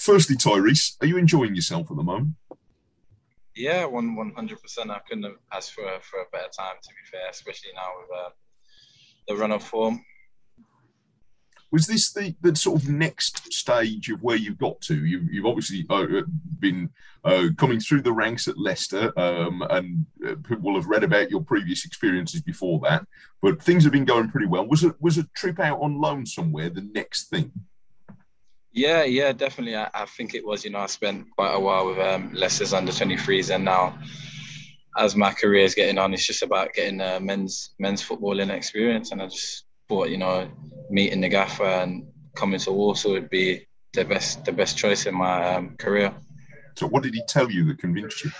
Firstly, Tyrese, are you enjoying yourself at the moment? Yeah, 100%. I couldn't have asked for a better time, to be fair, especially now with the run of form. Was this the sort of next stage of where you've got to? You've obviously been coming through the ranks at Leicester, and people will have read about your previous experiences before that. But things have been going pretty well. Was a trip out on loan somewhere the next thing? Yeah, definitely. I think it was. I spent quite a while with Leicester's under 23s, and now as my career is getting on, it's just about getting men's footballing experience. And I just thought, meeting the gaffer and coming to Warsaw would be the best choice in my career. So, what did he tell you that convinced you?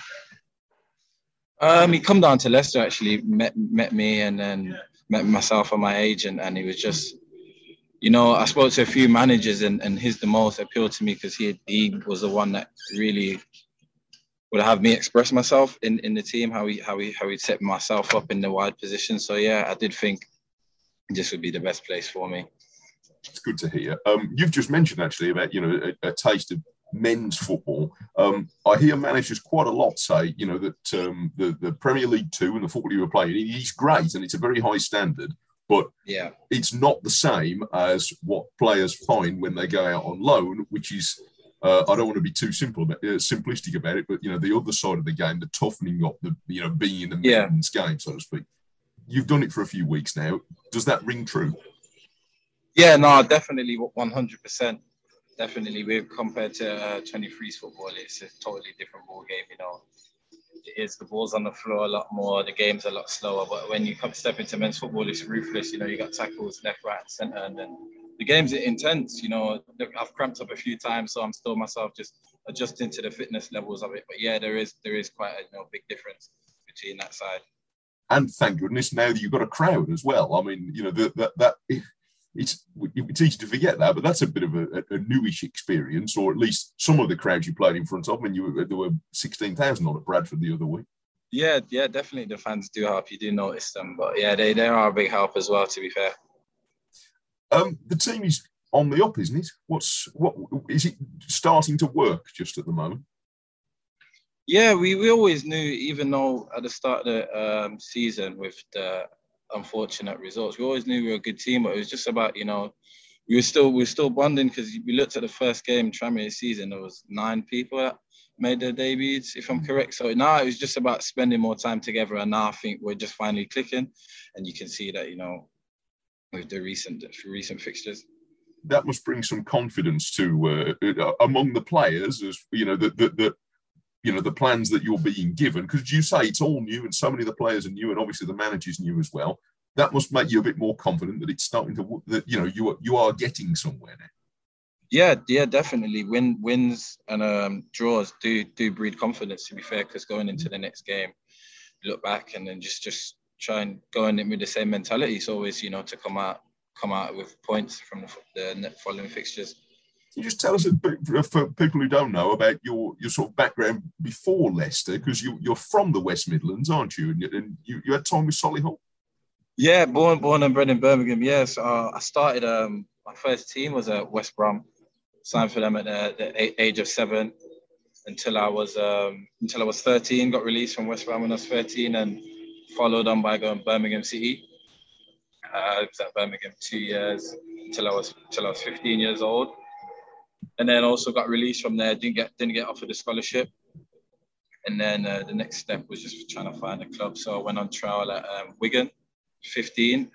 He come down to Leicester actually, met me, and then met myself and my agent, and he was just, I spoke to a few managers, and his the most appealed to me because he was the one that really would have me express myself in the team, how he set myself up in the wide position. So yeah, I did think this would be the best place for me. It's good to hear. You've just mentioned actually about a taste of men's football. I hear managers quite a lot say that the Premier League 2 and the football you were playing, he's great and it's a very high standard, but yeah, it's not the same as what players find when they go out on loan, which is I don't want to be too simplistic about it, but the other side of the game, the toughening up, the being in the men's game, so to speak. You've done it for a few weeks now. Does that ring true? Yeah, no, definitely 100%. Definitely, compared to 23s football, it's a totally different ball game. It is, the ball's on the floor a lot more, the game's a lot slower. But when you step into men's football, it's ruthless. You got tackles left, right, and centre, and then the game's intense. I've cramped up a few times, so I'm still myself just adjusting to the fitness levels of it. But yeah, there is quite a big difference between that side. And thank goodness now that you've got a crowd as well. I mean, it's easy to forget that, but that's a bit of a newish experience, or at least some of the crowds you played in front of. I mean, there were 16,000 on at Bradford the other week. Yeah, definitely. The fans do help. You do notice them, but yeah, they are a big help as well. To be fair, the team is on the up, isn't it? What is it starting to work just at the moment? Yeah, we always knew, even though at the start of the season with the unfortunate results, we always knew we were a good team. But it was just about, we were still bonding, because we looked at the first game Tranmere season. There was 9 people that made their debuts, if I'm correct. So now it was just about spending more time together, and now I think we're just finally clicking, and you can see that with the recent fixtures. That must bring some confidence to among the players, as the plans that you're being given, because you say it's all new and so many of the players are new, and obviously the manager's new as well. That must make you a bit more confident that it's starting to, that you are getting somewhere now. Yeah, definitely. Wins and draws do breed confidence, to be fair, because going into the next game, look back and then just try and go in with the same mentality. It's always, to come out with points from the following fixtures. Can you just tell us, for people who don't know, about your sort of background before Leicester, because you're from the West Midlands, aren't you? And you had time with Solihull? Yeah, born and bred in Birmingham. Yes, I started. My first team was at West Brom. Signed for them at the age of 7 until I was 13. Got released from West Brom when I was 13, and followed on by going Birmingham City. I was at Birmingham 2 years until I was 15 years old, and then also got released from there. Didn't get offered a scholarship, and then the next step was just trying to find a club. So I went on trial at Wigan, 15.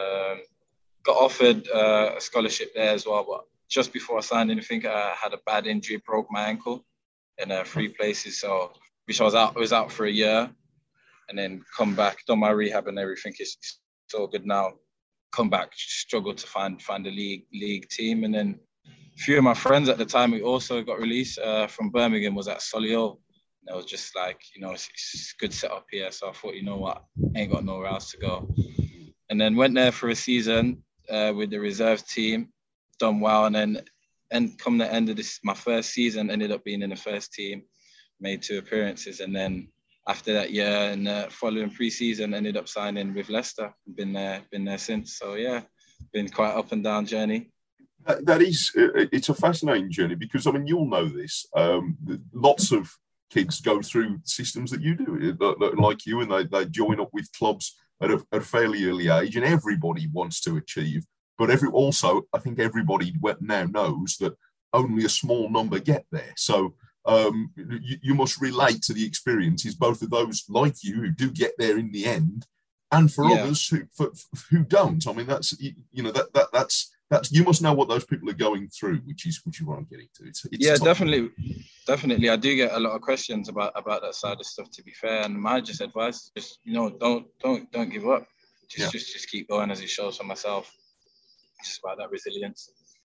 Got offered a scholarship there as well, but just before I signed anything, I had a bad injury, broke my ankle in 3 places. So, which I was out for a year, and then come back, done my rehab and everything. It's so good now. Come back, struggled to find a league team, and then a few of my friends at the time who also got released from Birmingham was at Solihull. And I was just like, it's good setup here. So I thought, what, I ain't got nowhere else to go. And then went there for a season with the reserve team. Done well, and come the end of this, my first season, ended up being in the first team, made 2 appearances, and then after that year and following pre-season, ended up signing with Leicester. Been there since. So yeah, been quite up and down journey. That is, it's a fascinating journey because, I mean, you'll know this. Lots of kids go through systems that you do, like you, and they join up with clubs at a fairly early age, and everybody wants to achieve. But I think everybody now knows that only a small number get there. So you must relate to the experiences, both of those like you who do get there in the end, and for others who don't. I mean, that's that's you must know what those people are going through, which is what I'm getting to. It's definitely. I do get a lot of questions about that side of stuff. To be fair, and my advice is just don't give up. Just keep going, as it shows for myself. It's just about that resilience.